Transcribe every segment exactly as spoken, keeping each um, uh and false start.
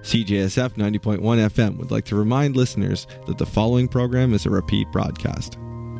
C J S F ninety point one F M would like to remind listeners that the following program is a repeat broadcast.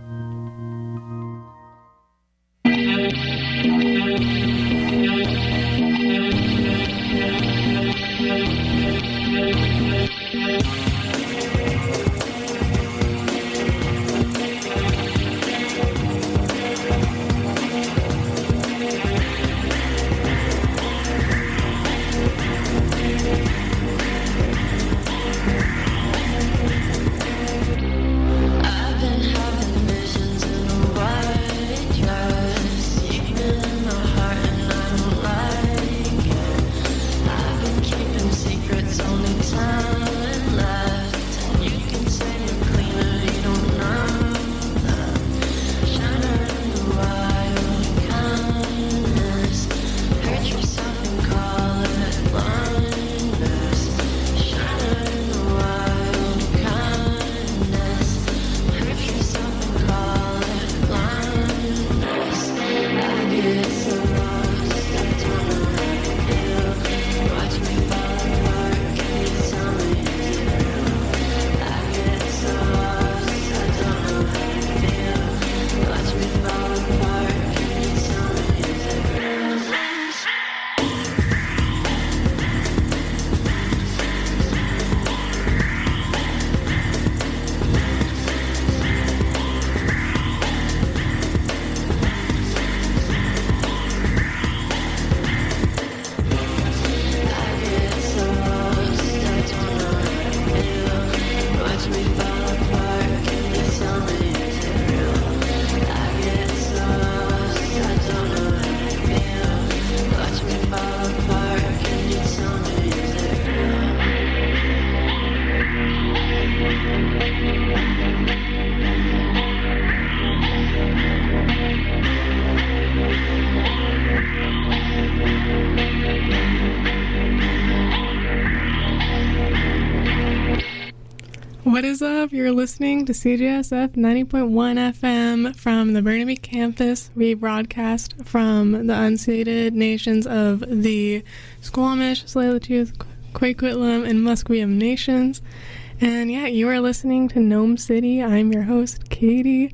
What is up? You're listening to C J S F ninety point one F M from the Burnaby campus. We broadcast from the unceded nations of the Squamish, Tsleil-Waututh, Coquitlam, and Musqueam nations. And yeah, you are listening to Gnome City. I'm your host, Katie.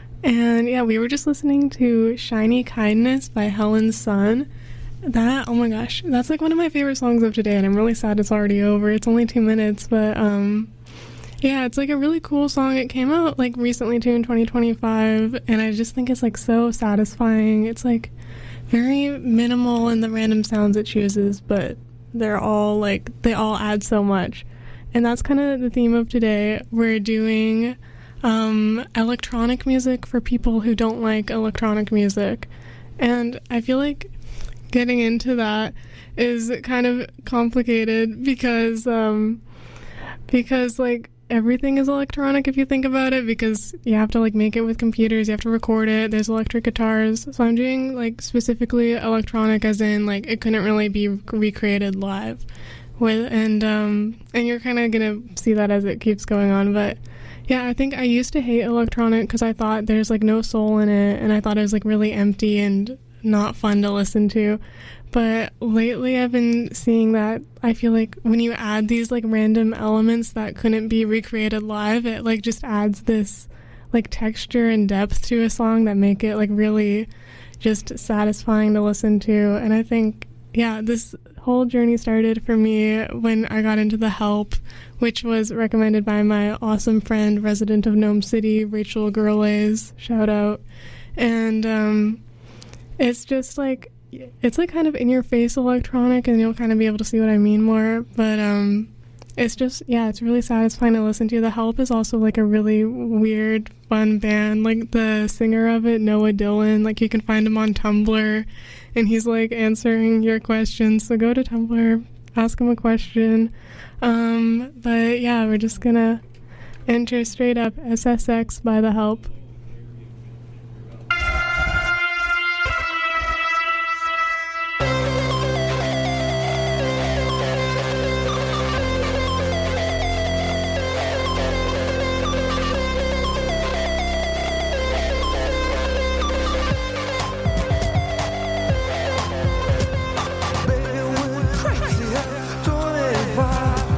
And yeah, we were just listening to Shiny Kindness by Helen Sun. That, oh my gosh, that's like one of my favorite songs of today, and I'm really sad it's already over. It's only two minutes, but um... yeah, it's like a really cool song. It came out like recently too in twenty twenty-five, and I just think it's like so satisfying. It's like very minimal in the random sounds it chooses, but they're all like, they all add so much. And that's kind of the theme of today. We're doing um, electronic music for people who don't like electronic music. And I feel like getting into that is kind of complicated because, um, because like, everything is electronic if you think about it, because you have to like make it with computers, you have to record it, there's electric guitars. So I'm doing like specifically electronic as in like it couldn't really be recreated live with, and um and you're kind of gonna see that as it keeps going on. But yeah, I think I used to hate electronic because I thought there's like no soul in it, and I thought it was like really empty and not fun to listen to. But lately I've been seeing that I feel like when you add these like random elements that couldn't be recreated live, it like just adds this like texture and depth to a song that make it like really just satisfying to listen to. And I think, yeah, this whole journey started for me when I got into The Help, which was recommended by my awesome friend, resident of Gnome City, Rachel Gurlays, shout out. And um, it's just like, it's like kind of in your face electronic, and you'll kind of be able to see what I mean more. But um it's just, yeah, it's really satisfying to listen to. The Help is also like a really weird, fun band. Like the singer of it, Noah Dillon, like you can find him on Tumblr, and he's like answering your questions. So go to Tumblr, ask him a question. Um but yeah, we're just gonna enter straight up S S X by The Help. Baby, we're crazy at twenty-five.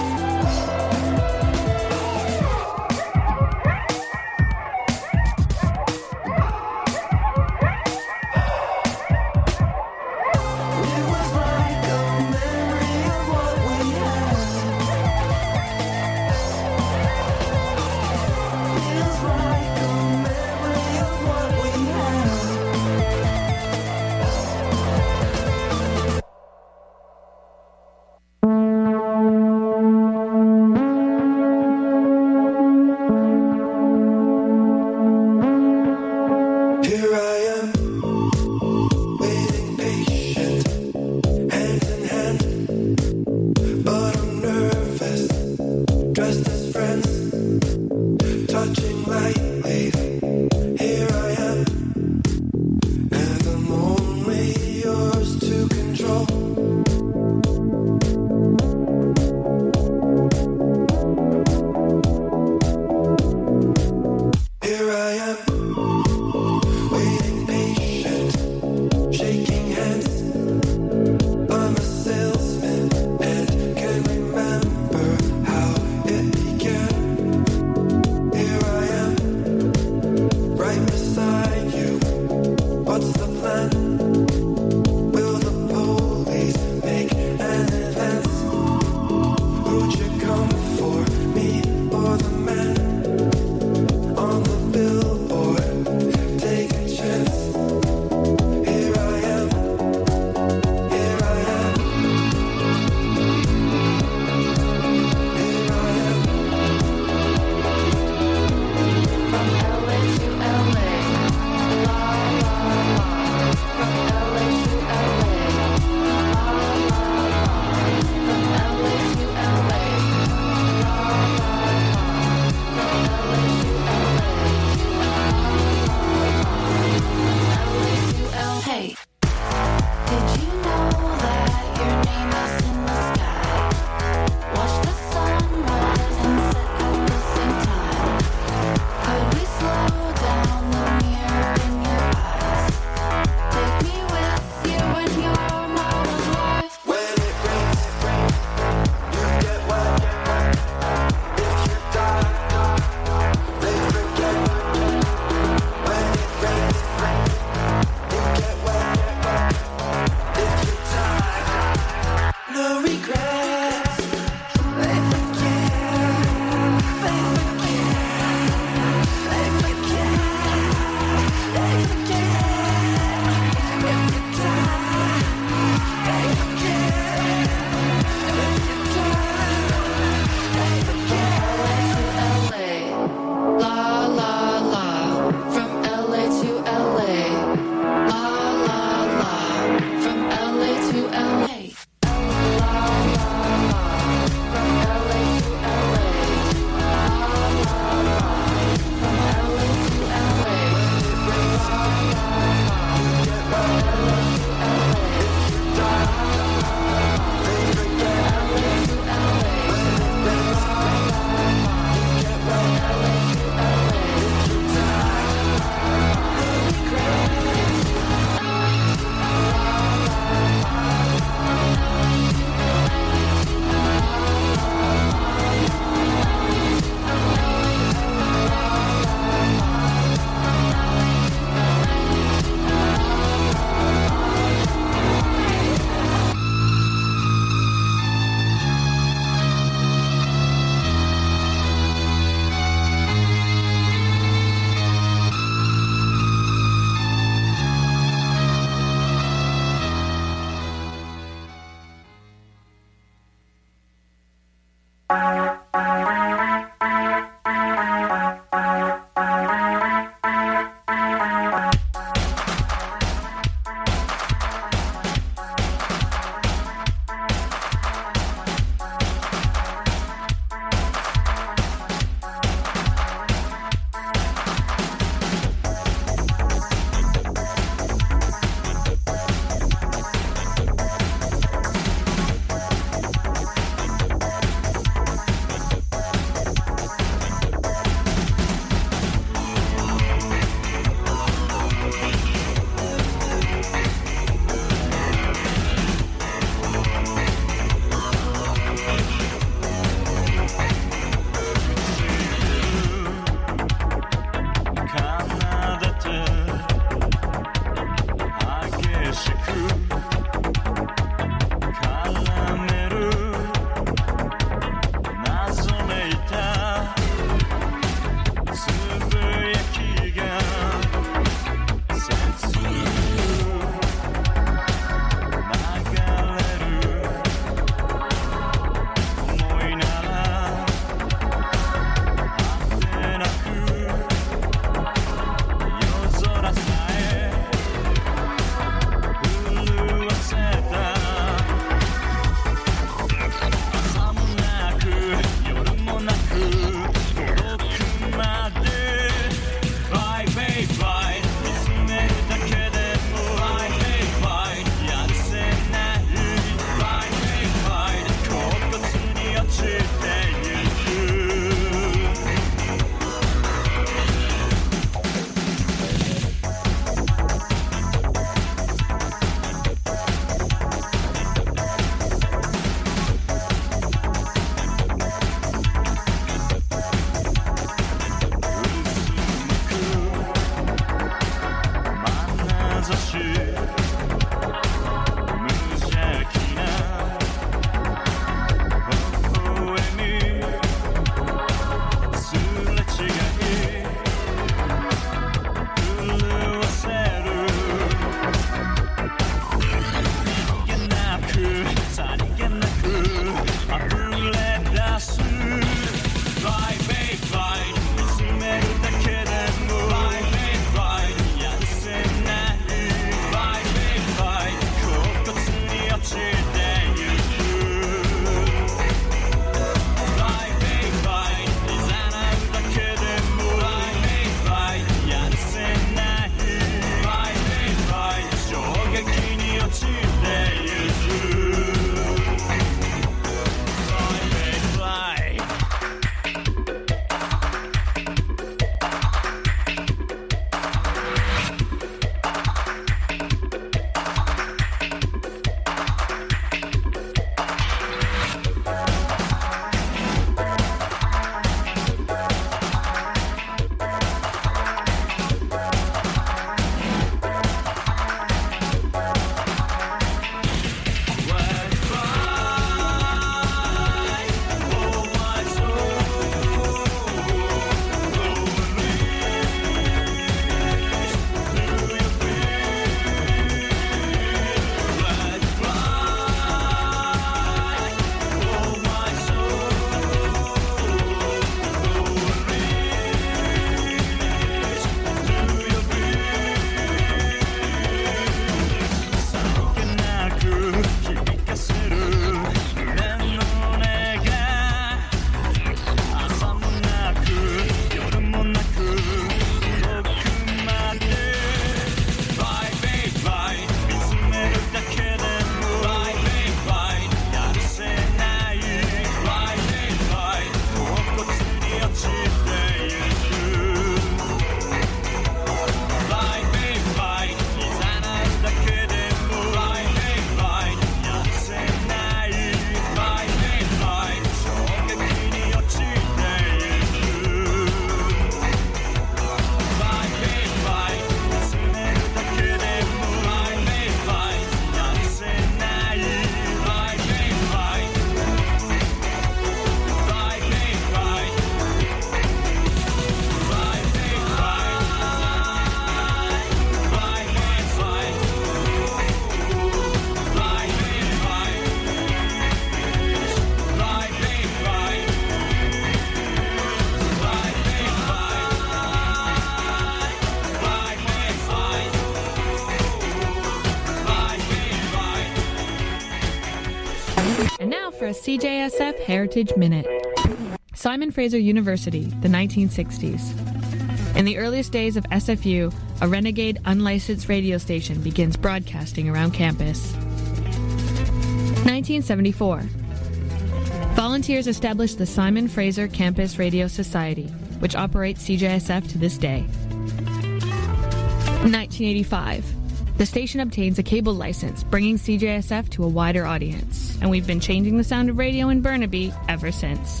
a C J S F Heritage Minute. Simon Fraser University, the nineteen sixties. In the earliest days of S F U, a renegade unlicensed radio station begins broadcasting around campus. nineteen seventy-four. Volunteers established the Simon Fraser Campus Radio Society, which operates C J S F to this day. nineteen eighty-five. The station obtains a cable license, bringing C J S F to a wider audience, and we've been changing the sound of radio in Burnaby ever since.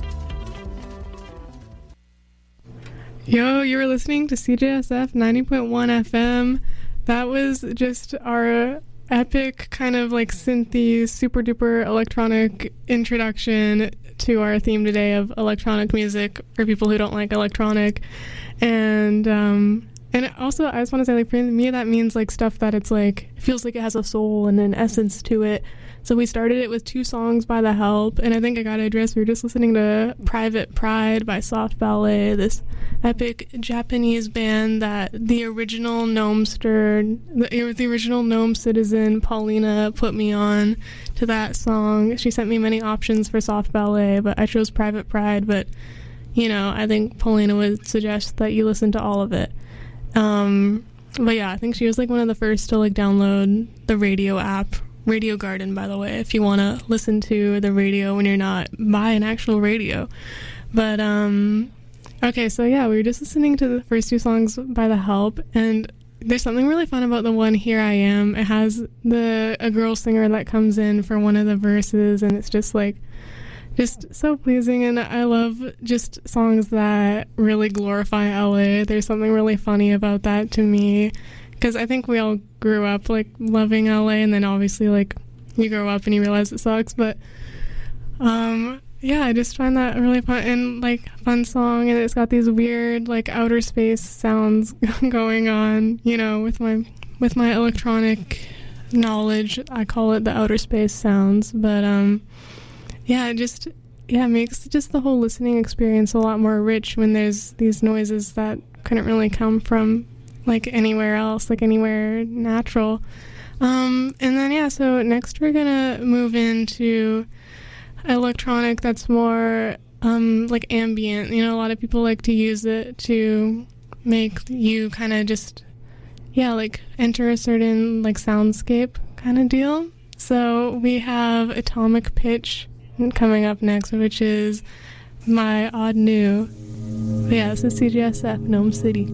Yo, you were listening to C J S F ninety point one F M. That was just our epic kind of like synthy, super duper electronic introduction to our theme today of electronic music for people who don't like electronic. And um and also I just want to say, like, for me that means like stuff that it's like it feels like it has a soul and an essence to it. So we started it with two songs by The Help, and I think I gotta address, we were just listening to Private Pride by Soft Ballet, this epic Japanese band that the original Gnomester, the, the original Gnome citizen, Paulina, put me on to that song. She sent me many options for Soft Ballet, but I chose Private Pride, but, you know, I think Paulina would suggest that you listen to all of it. Um, but yeah, I think she was like one of the first to like download the radio app, Radio Garden, by the way, if you want to listen to the radio when you're not by an actual radio. But, um, okay, so yeah, we were just listening to the first two songs by The Help, and there's something really fun about the one, Here I Am. It has the a girl singer that comes in for one of the verses, and it's just like, just so pleasing, and I love just songs that really glorify L A. There's something really funny about that to me, because I think we all grew up, like, loving L A, and then obviously, like, you grow up and you realize it sucks, but, um, yeah, I just find that really fun, and, like, fun song, and it's got these weird, like, outer space sounds going on, you know, with my, with my electronic knowledge, I call it the outer space sounds, but, um, yeah, it just, yeah, it makes just the whole listening experience a lot more rich when there's these noises that couldn't really come from, like, anywhere else, like anywhere natural. Um, and then, yeah, so next we're gonna move into electronic that's more, um, like, ambient. You know, a lot of people like to use it to make you kind of just, yeah, like, enter a certain, like, soundscape kind of deal. So we have Atomic Pitch coming up next, which is my odd new. But yeah, this is C J S F, Gnome City.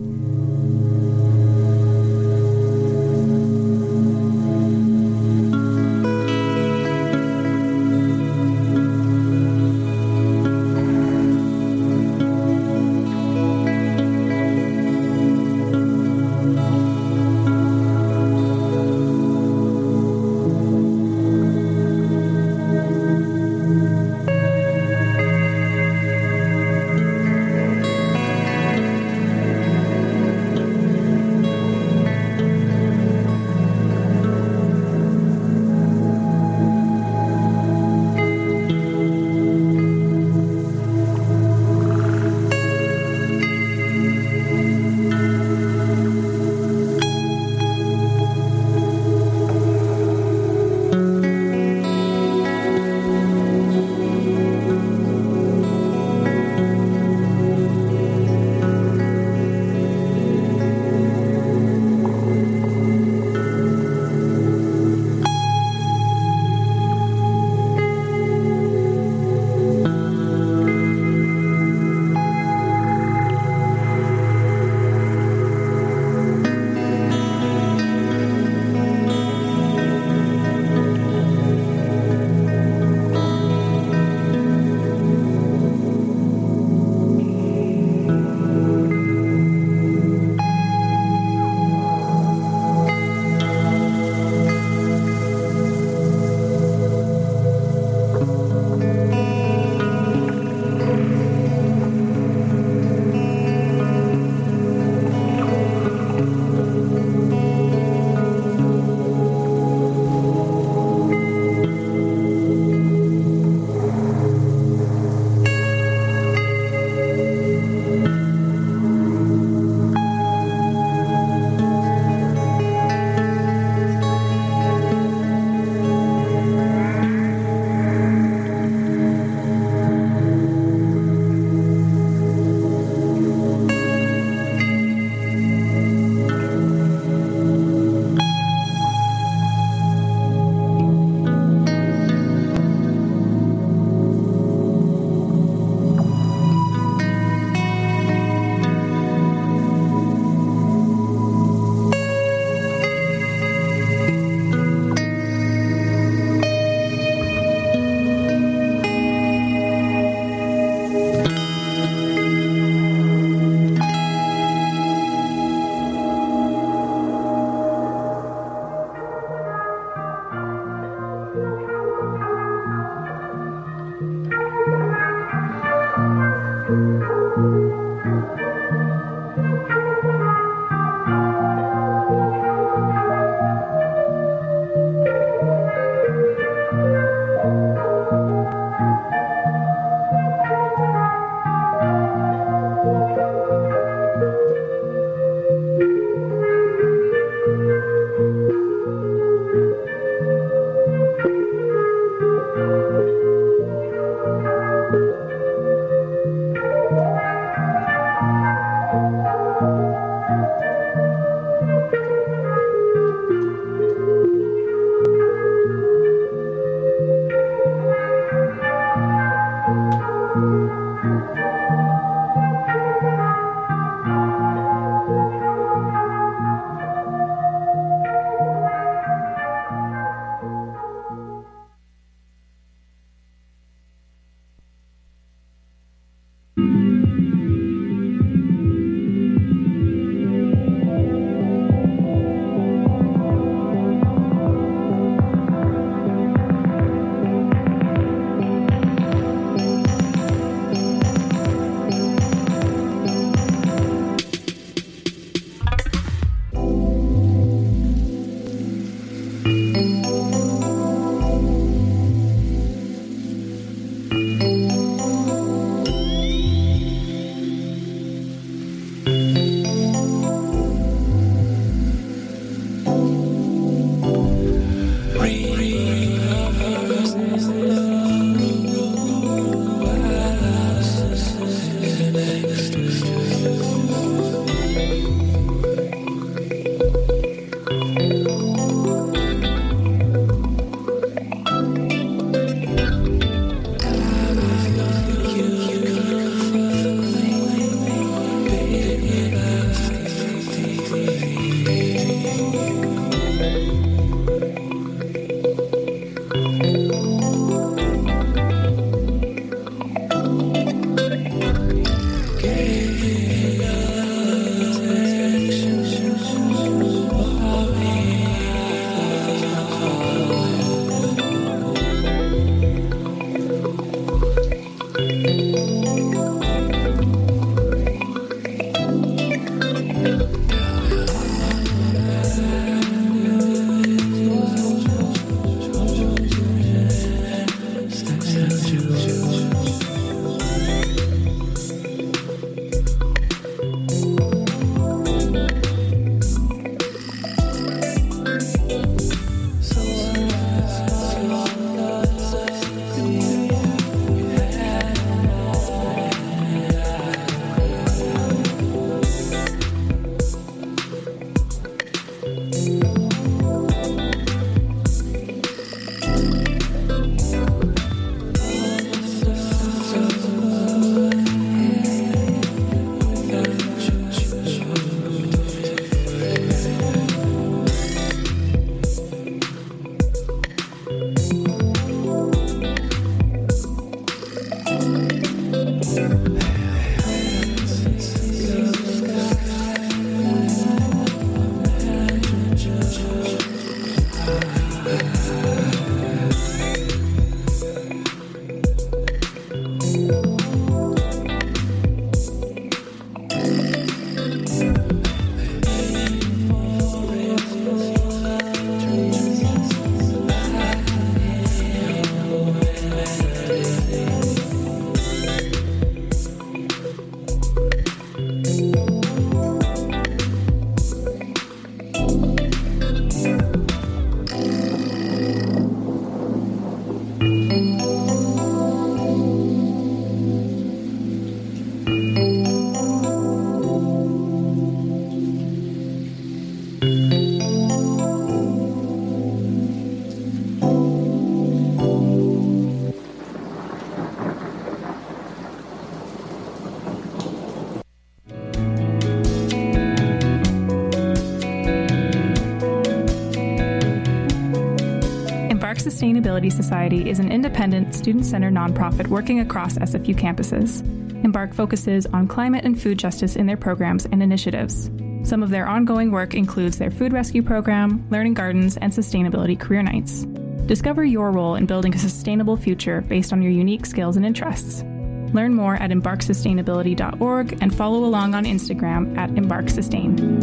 Sustainability Society is an independent, student-centered nonprofit working across S F U campuses. Embark focuses on climate and food justice in their programs and initiatives. Some of their ongoing work includes their food rescue program, learning gardens, and sustainability career nights. Discover your role in building a sustainable future based on your unique skills and interests. Learn more at embark sustainability dot org and follow along on Instagram at embark sustain.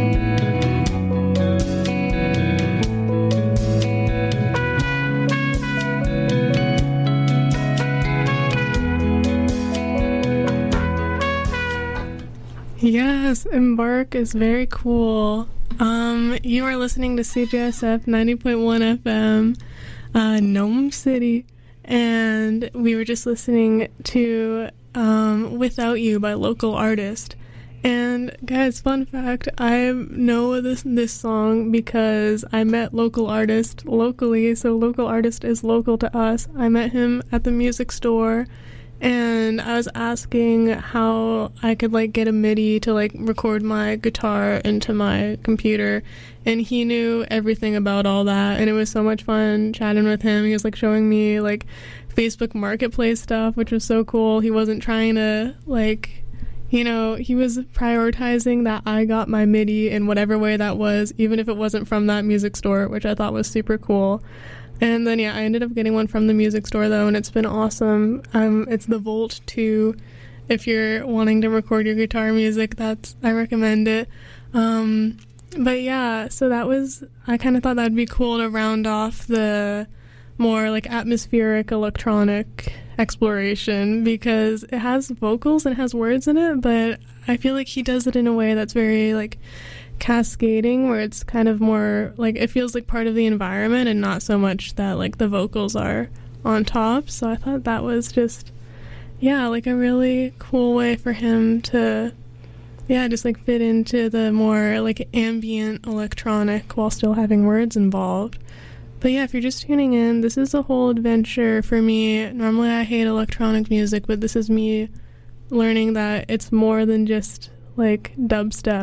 Yes, Embark is very cool. Um, you are listening to C J S F ninety point one F M, uh, Nome City, and we were just listening to um, Without You by Local Artist. And guys, fun fact, I know this this song because I met Local Artist locally, so Local Artist is local to us. I met him at the music store, and I was asking how I could like get a MIDI to like record my guitar into my computer, and he knew everything about all that, and it was so much fun chatting with him. He was like showing me like Facebook Marketplace stuff, which was so cool. He wasn't trying to like, you know, he was prioritizing that I got my MIDI in whatever way that was, even if it wasn't from that music store, which I thought was super cool. And then, yeah, I ended up getting one from the music store, though, and it's been awesome. Um, it's the Volt two. If you're wanting to record your guitar music, that's I recommend it. Um, but, yeah, so that was... I kind of thought that would be cool to round off the more, like, atmospheric electronic exploration, because it has vocals and it has words in it, but I feel like he does it in a way that's very, like... cascading, where it's kind of more like it feels like part of the environment and not so much that like the vocals are on top. So I thought that was just yeah like a really cool way for him to yeah just like fit into the more like ambient electronic while still having words involved. But yeah, if you're just tuning in, this is a whole adventure for me. Normally I hate electronic music, but this is me learning that it's more than just like dubstep.